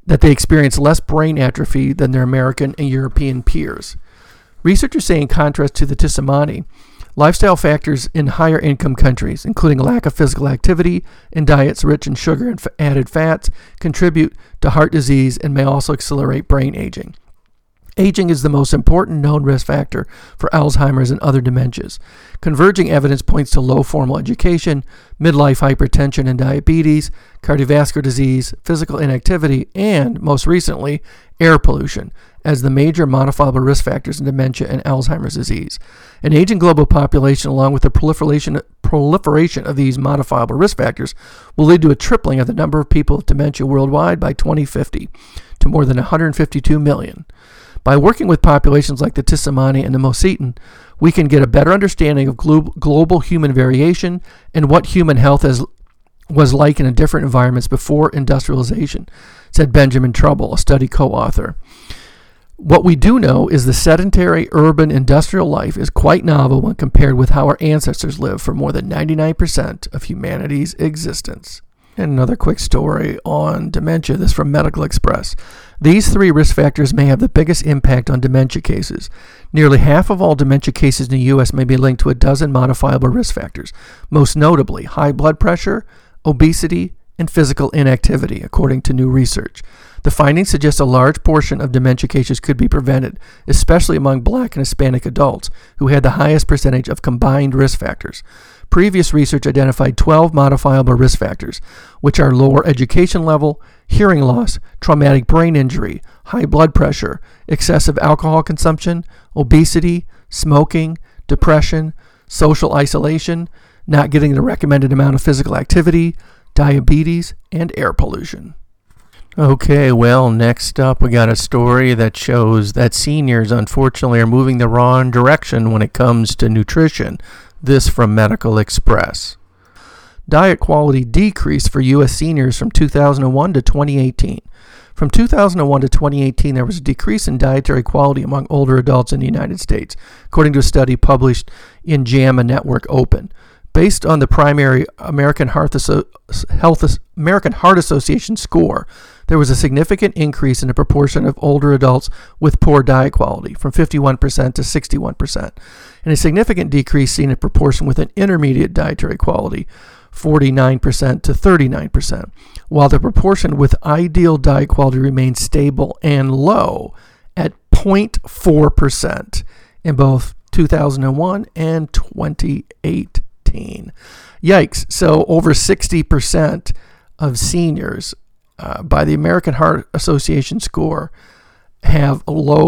that they experience less brain atrophy than their American and European peers. Researchers say, in contrast to the Tissimani, lifestyle factors in higher income countries, including lack of physical activity and diets rich in sugar and added fats, contribute to heart disease and may also accelerate brain aging. Aging is the most important known risk factor for Alzheimer's and other dementias. Converging evidence points to low formal education, midlife hypertension and diabetes, cardiovascular disease, physical inactivity, and, most recently, air pollution as the major modifiable risk factors in dementia and Alzheimer's disease. An aging global population, along with the proliferation of these modifiable risk factors, will lead to a tripling of the number of people with dementia worldwide by 2050 to more than 152 million. By working with populations like the Tissimani and the Mosseton, we can get a better understanding of global human variation and what human health was like in different environments before industrialization, said Benjamin Trouble, a study co-author. What we do know is the sedentary urban industrial life is quite novel when compared with how our ancestors lived for more than 99% of humanity's existence. And another quick story on dementia, this from Medical Express. These 3 risk factors may have the biggest impact on dementia cases. Nearly half of all dementia cases in the U.S. may be linked to a dozen modifiable risk factors, most notably high blood pressure, obesity, and physical inactivity, according to new research. The findings suggest a large portion of dementia cases could be prevented, especially among Black and Hispanic adults, who had the highest percentage of combined risk factors. Previous research identified 12 modifiable risk factors, which are lower education level, hearing loss, traumatic brain injury, high blood pressure, excessive alcohol consumption, obesity, smoking, depression, social isolation, not getting the recommended amount of physical activity, diabetes, and air pollution. Okay, well, next up we got a story that shows that seniors unfortunately are moving the wrong direction when it comes to nutrition. This from Medical Express. Diet quality decreased for U.S. seniors from 2001 to 2018. From 2001 to 2018, there was a decrease in dietary quality among older adults in the United States, according to a study published in JAMA Network Open. Based on the primary American Heart Association score, there was a significant increase in the proportion of older adults with poor diet quality, from 51% to 61%, and a significant decrease seen in proportion with an intermediate dietary quality, 49% to 39%, while the proportion with ideal diet quality remained stable and low at 0.4% in both 2001 and 2018. Yikes. So over 60% of seniors by the American Heart Association score have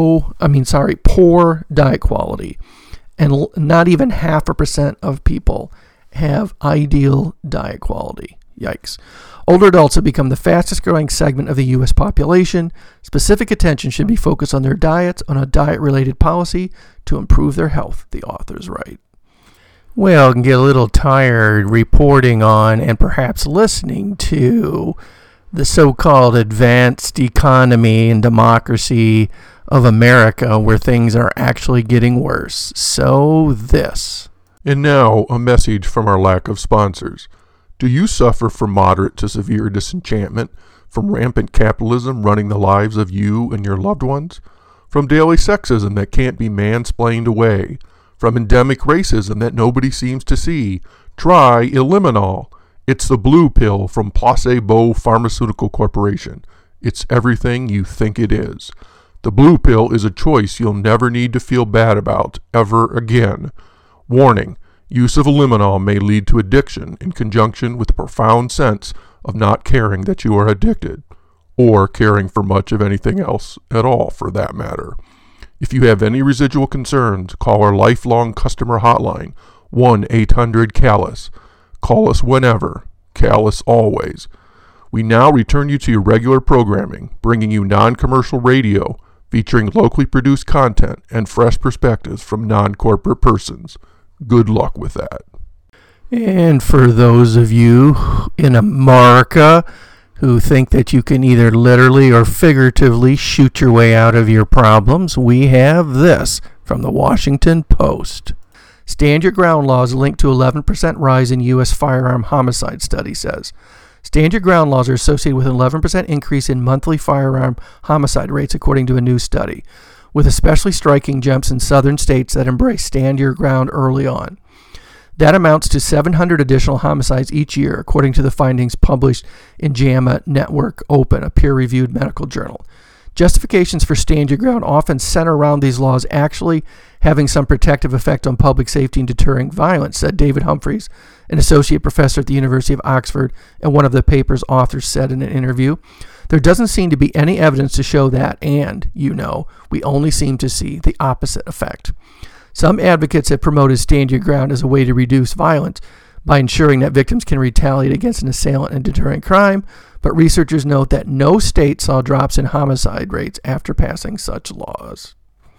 poor diet quality, and not even 0.5% of people have ideal diet quality. Yikes. Older adults have become the fastest growing segment of the U.S. population. Specific attention should be focused on their diets, on a diet-related policy to improve their health, the authors write. Well, I can get a little tired reporting on and perhaps listening to the so-called advanced economy and democracy of America, where things are actually getting worse. So this. And now, a message from our lack of sponsors. Do you suffer from moderate to severe disenchantment from rampant capitalism running the lives of you and your loved ones? From daily sexism that can't be mansplained away? From endemic racism that nobody seems to see? Try Eliminol. It's the blue pill from Placebo Pharmaceutical Corporation. It's everything you think it is. The blue pill is a choice you'll never need to feel bad about ever again. Warning, use of Eliminol may lead to addiction in conjunction with a profound sense of not caring that you are addicted, or caring for much of anything else at all for that matter. If you have any residual concerns, call our lifelong customer hotline, 1-800-CALLUS. Call us whenever, Callus always. We now return you to your regular programming, bringing you non-commercial radio, featuring locally produced content and fresh perspectives from non-corporate persons. Good luck with that. And for those of you in America who think that you can either literally or figuratively shoot your way out of your problems, we have this from the Washington Post. Stand Your Ground laws linked to 11% rise in U.S. firearm homicide, study says. Stand your ground laws are associated with an 11% increase in monthly firearm homicide rates, according to a new study, with especially striking jumps in southern states that embrace stand your ground early on. That amounts to 700 additional homicides each year, according to the findings published in JAMA Network Open, a peer-reviewed medical journal. Justifications for stand your ground often center around these laws actually having some protective effect on public safety and deterring violence, said David Humphreys, an associate professor at the University of Oxford, and one of the paper's authors said in an interview. There doesn't seem to be any evidence to show that, and, we only seem to see the opposite effect. Some advocates have promoted stand your ground as a way to reduce violence by ensuring that victims can retaliate against an assailant and deterring crime, but researchers note that no state saw drops in homicide rates after passing such laws.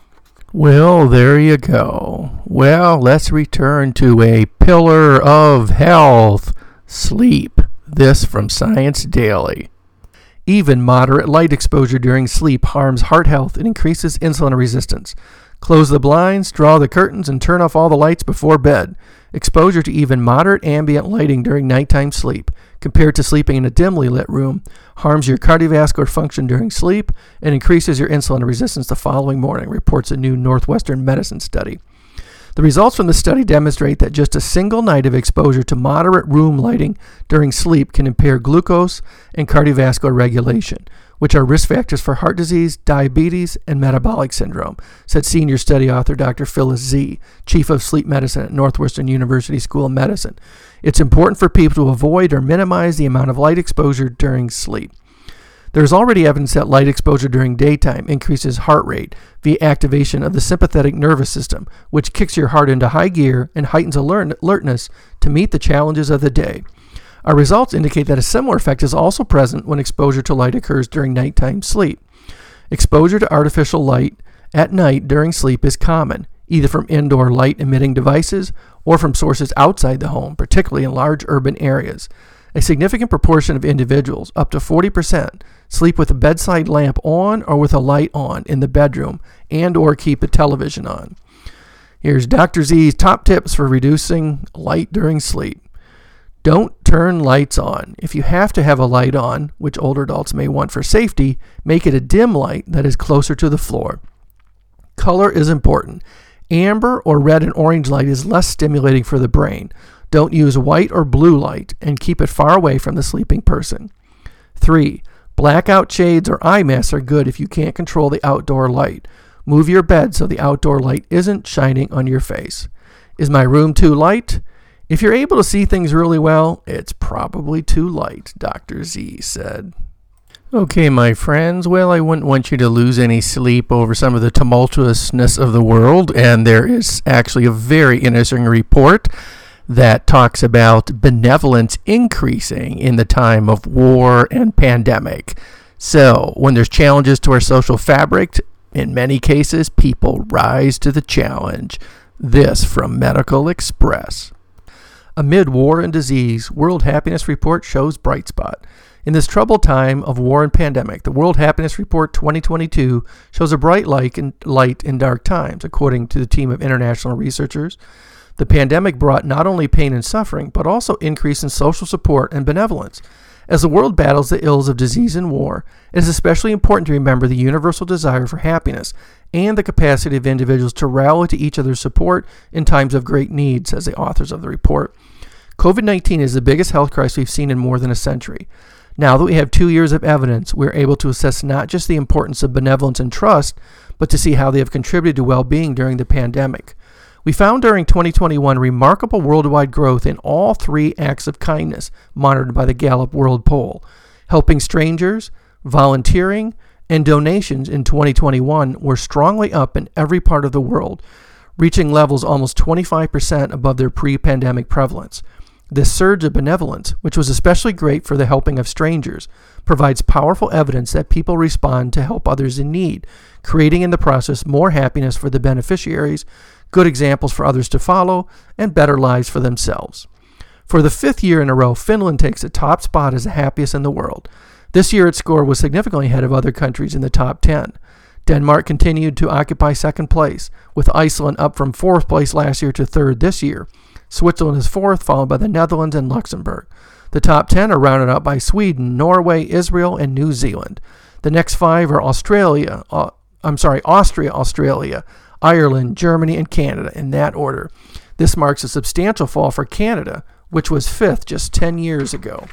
Well, there you go. Well, let's return to a pillar of health, sleep. This from Science Daily. Even moderate light exposure during sleep harms heart health and increases insulin resistance. Close the blinds, draw the curtains, and turn off all the lights before bed. Exposure to even moderate ambient lighting during nighttime sleep, compared to sleeping in a dimly lit room, harms your cardiovascular function during sleep and increases your insulin resistance the following morning, reports a new Northwestern Medicine study. The results from the study demonstrate that just a single night of exposure to moderate room lighting during sleep can impair glucose and cardiovascular regulation, which are risk factors for heart disease, diabetes, and metabolic syndrome, said senior study author Dr. Phyllis Z., chief of sleep medicine at Northwestern University School of Medicine. It's important for people to avoid or minimize the amount of light exposure during sleep. There is already evidence that light exposure during daytime increases heart rate via activation of the sympathetic nervous system, which kicks your heart into high gear and heightens alertness to meet the challenges of the day. Our results indicate that a similar effect is also present when exposure to light occurs during nighttime sleep. Exposure to artificial light at night during sleep is common, either from indoor light-emitting devices or from sources outside the home, particularly in large urban areas. A significant proportion of individuals, up to 40%, sleep with a bedside lamp on or with a light on in the bedroom and or keep a television on. Here's Dr. Z's top tips for reducing light during sleep. Don't turn lights on. If you have to have a light on, which older adults may want for safety, make it a dim light that is closer to the floor. Color is important. Amber or red and orange light is less stimulating for the brain. Don't use white or blue light and keep it far away from the sleeping person. 3. Blackout shades or eye masks are good if you can't control the outdoor light. Move your bed so the outdoor light isn't shining on your face. Is my room too light? If you're able to see things really well, it's probably too light, Dr. Z said. Okay, my friends, well, I wouldn't want you to lose any sleep over some of the tumultuousness of the world, and there is actually a very interesting report that talks about benevolence increasing in the time of war and pandemic. So, when there's challenges to our social fabric, in many cases, people rise to the challenge. This from Medical Express. Amid war and disease, World Happiness Report shows bright spot. In this troubled time of war and pandemic, the World Happiness Report 2022 shows a bright light in dark times, according to the team of international researchers. The pandemic brought not only pain and suffering, but also increase in social support and benevolence. As the world battles the ills of disease and war, it is especially important to remember the universal desire for happiness and the capacity of individuals to rally to each other's support in times of great need, says the authors of the report. COVID-19 is the biggest health crisis we've seen in more than a century. Now that we have 2 years of evidence, we're able to assess not just the importance of benevolence and trust, but to see how they have contributed to well-being during the pandemic. We found during 2021 remarkable worldwide growth in all 3 acts of kindness monitored by the Gallup World Poll. Helping strangers, volunteering, and donations in 2021 were strongly up in every part of the world, reaching levels almost 25% above their pre-pandemic prevalence. This surge of benevolence, which was especially great for the helping of strangers, provides powerful evidence that people respond to help others in need, creating in the process more happiness for the beneficiaries, good examples for others to follow, and better lives for themselves. For the 5th year in a row, Finland takes a top spot as the happiest in the world. This year its score was significantly ahead of other countries in the top 10. Denmark continued to occupy 2nd place, with Iceland up from 4th place last year to 3rd this year. Switzerland is 4th, followed by the Netherlands and Luxembourg. The top 10 are rounded out by Sweden, Norway, Israel, and New Zealand. The next 5 are Austria, Australia, Ireland, Germany, and Canada, in that order. This marks a substantial fall for Canada, which was 5th just 10 years ago.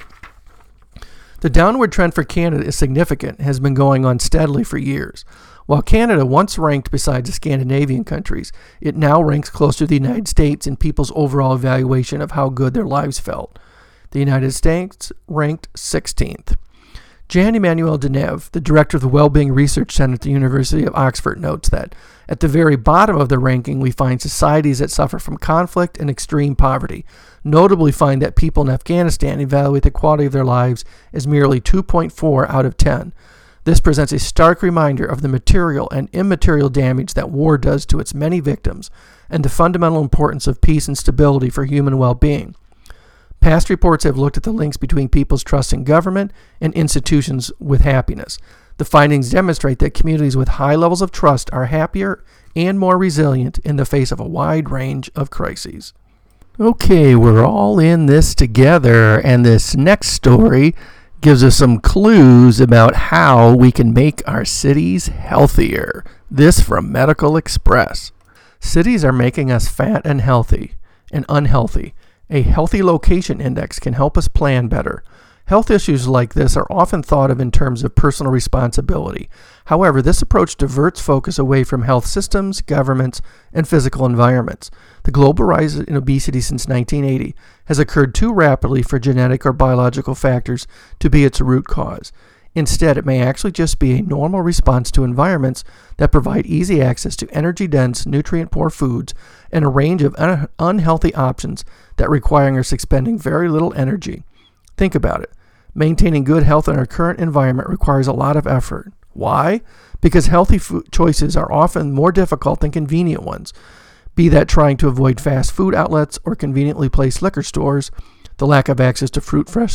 The downward trend for Canada is significant and has been going on steadily for years. While Canada once ranked beside the Scandinavian countries, it now ranks closer to the United States in people's overall evaluation of how good their lives felt. The United States ranked 16th. Jan Emmanuel Deneuve, the director of the Wellbeing Research Center at the University of Oxford, notes that at the very bottom of the ranking we find societies that suffer from conflict and extreme poverty. Notably find that people in Afghanistan evaluate the quality of their lives as merely 2.4 out of 10. This presents a stark reminder of the material and immaterial damage that war does to its many victims and the fundamental importance of peace and stability for human well-being. Past reports have looked at the links between people's trust in government and institutions with happiness. The findings demonstrate that communities with high levels of trust are happier and more resilient in the face of a wide range of crises. Okay, we're all in this together, and this next story gives us some clues about how we can make our cities healthier. This from Medical Express. Cities are making us fat and healthy and unhealthy. A healthy location index can help us plan better. Health issues like this are often thought of in terms of personal responsibility. However, this approach diverts focus away from health systems, governments, and physical environments. The global rise in obesity since 1980 has occurred too rapidly for genetic or biological factors to be its root cause. Instead, it may actually just be a normal response to environments that provide easy access to energy-dense, nutrient-poor foods and a range of unhealthy options that require us expending very little energy. Think about it. Maintaining good health in our current environment requires a lot of effort. Why? Because healthy food choices are often more difficult than convenient ones. Be that trying to avoid fast food outlets or conveniently placed liquor stores, the lack of access to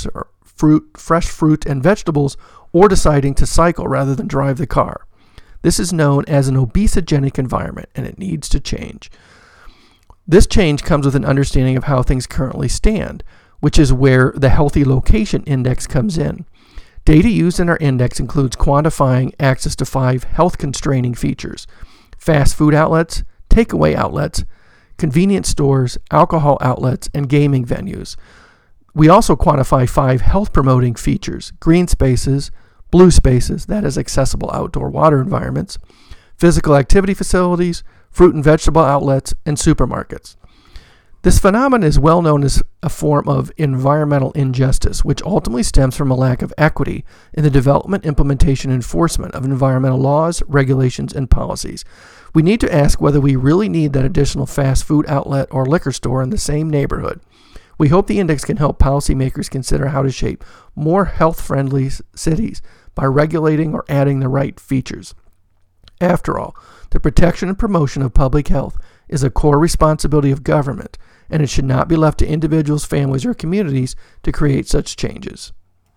fresh fruit and vegetables, or deciding to cycle rather than drive the car. This is known as an obesogenic environment, and it needs to change. This change comes with an understanding of how things currently stand, which is where the Healthy Location Index comes in. Data used in our index includes quantifying access to 5 health-constraining features: fast food outlets, takeaway outlets, convenience stores, alcohol outlets, and gaming venues. We also quantify 5 health-promoting features: green spaces, blue spaces, that is accessible outdoor water environments, physical activity facilities, fruit and vegetable outlets, and supermarkets. This phenomenon is well known as a form of environmental injustice, which ultimately stems from a lack of equity in the development, implementation, and enforcement of environmental laws, regulations, and policies. We need to ask whether we really need that additional fast food outlet or liquor store in the same neighborhood. We hope the index can help policymakers consider how to shape more health-friendly cities by regulating or adding the right features. After all, the protection and promotion of public health is a core responsibility of government, and it should not be left to individuals, families, or communities to create such changes.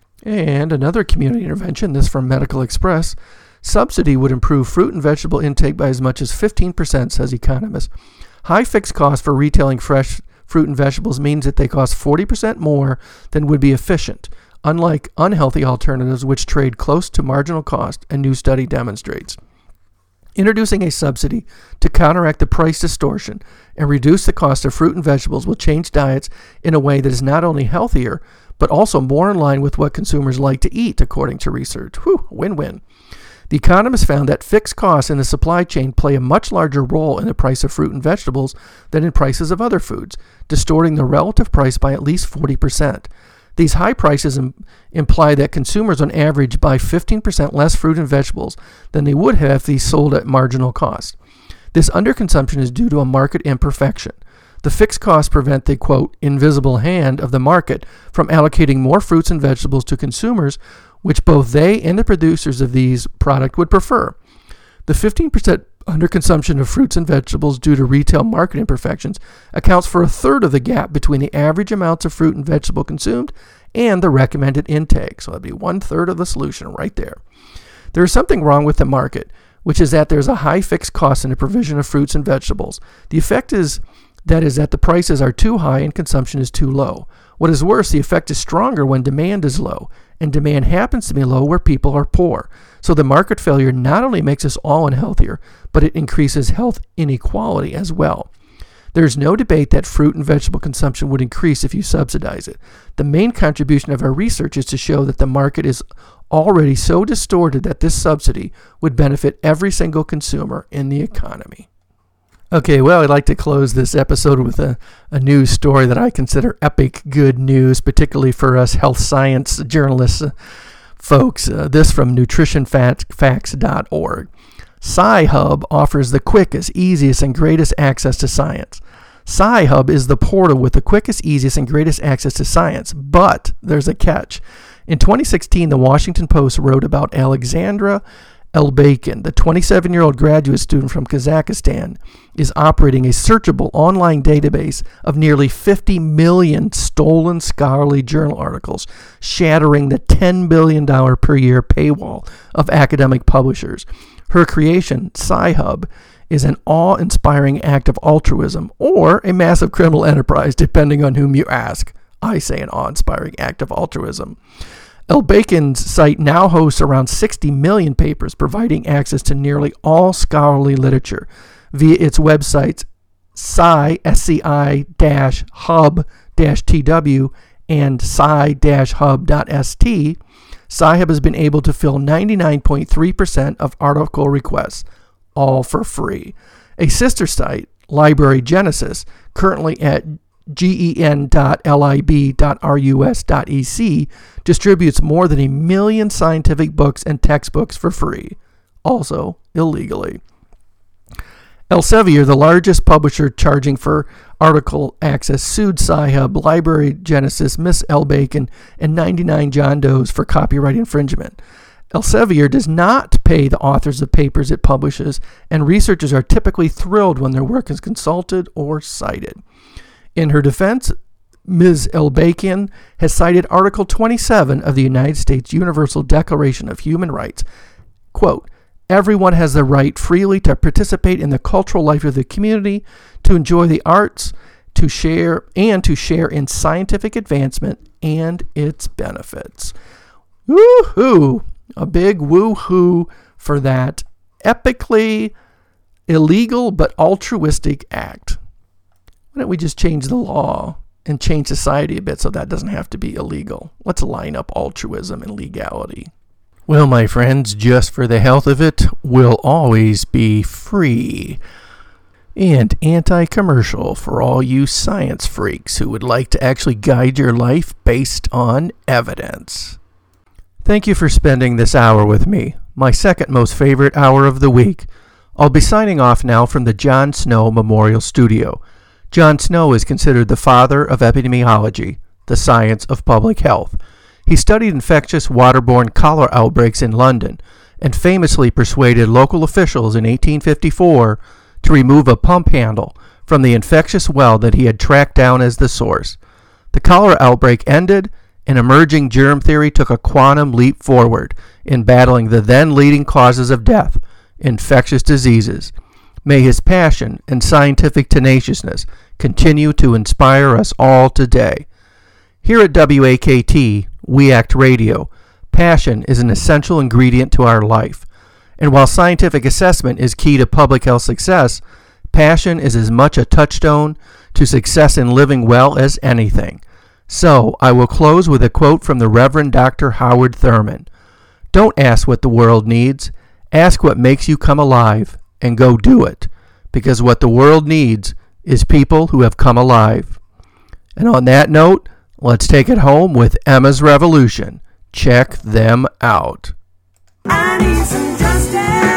And another community intervention, this from Medical Express: subsidy would improve fruit and vegetable intake by as much as 15%, says economists. High fixed costs for retailing fresh fruit and vegetables means that they cost 40% more than would be efficient, unlike unhealthy alternatives which trade close to marginal cost, a new study demonstrates. Introducing a subsidy to counteract the price distortion and reduce the cost of fruit and vegetables will change diets in a way that is not only healthier, but also more in line with what consumers like to eat, according to research. Win-win. The economists found that fixed costs in the supply chain play a much larger role in the price of fruit and vegetables than in prices of other foods, distorting the relative price by at least 40%. These high prices imply that consumers on average buy 15% less fruit and vegetables than they would have if these sold at marginal cost. This underconsumption is due to a market imperfection. The fixed costs prevent the, quote, invisible hand of the market from allocating more fruits and vegetables to consumers, which both they and the producers of these products would prefer. The 15% underconsumption of fruits and vegetables due to retail market imperfections accounts for a third of the gap between the average amounts of fruit and vegetable consumed and the recommended intake. So that'd be 1/3 of the solution right there. There is something wrong with the market, which is that there's a high fixed cost in the provision of fruits and vegetables. The effect is that the prices are too high and consumption is too low. What is worse, the effect is stronger when demand is low, and demand happens to be low where people are poor. So the market failure not only makes us all unhealthier, but it increases health inequality as well. There's no debate that fruit and vegetable consumption would increase if you subsidize it. The main contribution of our research is to show that the market is already so distorted that this subsidy would benefit every single consumer in the economy. Okay, well, I'd like to close this episode with a news story that I consider epic good news, particularly for us health science journalists folks. This from nutritionfacts.org. Sci-Hub offers the quickest, easiest, and greatest access to science. Sci-Hub is the portal with the quickest, easiest, and greatest access to science, but there's a catch. In 2016, the Washington Post wrote about Alexandra Elbakyan, the 27-year-old graduate student from Kazakhstan, is operating a searchable online database of nearly 50 million stolen scholarly journal articles, shattering the $10 billion per year paywall of academic publishers. Her creation, Sci-Hub, is an awe-inspiring act of altruism or a massive criminal enterprise, depending on whom you ask. I say an awe-inspiring act of altruism. Elbakyan's site now hosts around 60 million papers, providing access to nearly all scholarly literature via its websites sci-hub-tw and sci-hub.st. Sci-Hub has been able to fill 99.3% of article requests, all for free. A sister site, Library Genesis, currently at gen.lib.rus.ec, distributes more than 1 million scientific books and textbooks for free, also illegally. Elsevier, the largest publisher charging for article access, sued Sci-Hub, Library Genesis, Miss Elbakyan, and 99 John Does for copyright infringement. Elsevier does not pay the authors of papers it publishes, and researchers are typically thrilled when their work is consulted or cited. In her defense, Ms. Elbakyan has cited Article 27 of the United States Universal Declaration of Human Rights. Quote, "Everyone has the right freely to participate in the cultural life of the community, to enjoy the arts, to share in scientific advancement and its benefits." Woo-hoo! A big woo-hoo for that epically illegal but altruistic act. Why don't we just change the law and change society a bit so that doesn't have to be illegal? Let's line up altruism and legality. Well, my friends, just for the health of it, will always be free and anti-commercial for all you science freaks who would like to actually guide your life based on evidence. Thank you for spending this hour with me, my second most favorite hour of the week. I'll be signing off now from the John Snow Memorial Studio. John Snow is considered the father of epidemiology, the science of public health. He studied infectious waterborne cholera outbreaks in London and famously persuaded local officials in 1854 to remove a pump handle from the infectious well that he had tracked down as the source. The cholera outbreak ended, and emerging germ theory took a quantum leap forward in battling the then leading causes of death, infectious diseases. May his passion and scientific tenaciousness continue to inspire us all today. Here at WAKT, We Act Radio, passion is an essential ingredient to our life. And while scientific assessment is key to public health success, passion is as much a touchstone to success in living well as anything. So, I will close with a quote from the Reverend Dr. Howard Thurman. "Don't ask what the world needs. Ask what makes you come alive, and go do it. Because what the world needs is people who have come alive." And on that note, let's take it home with Emma's Revolution. Check them out. I need some justice.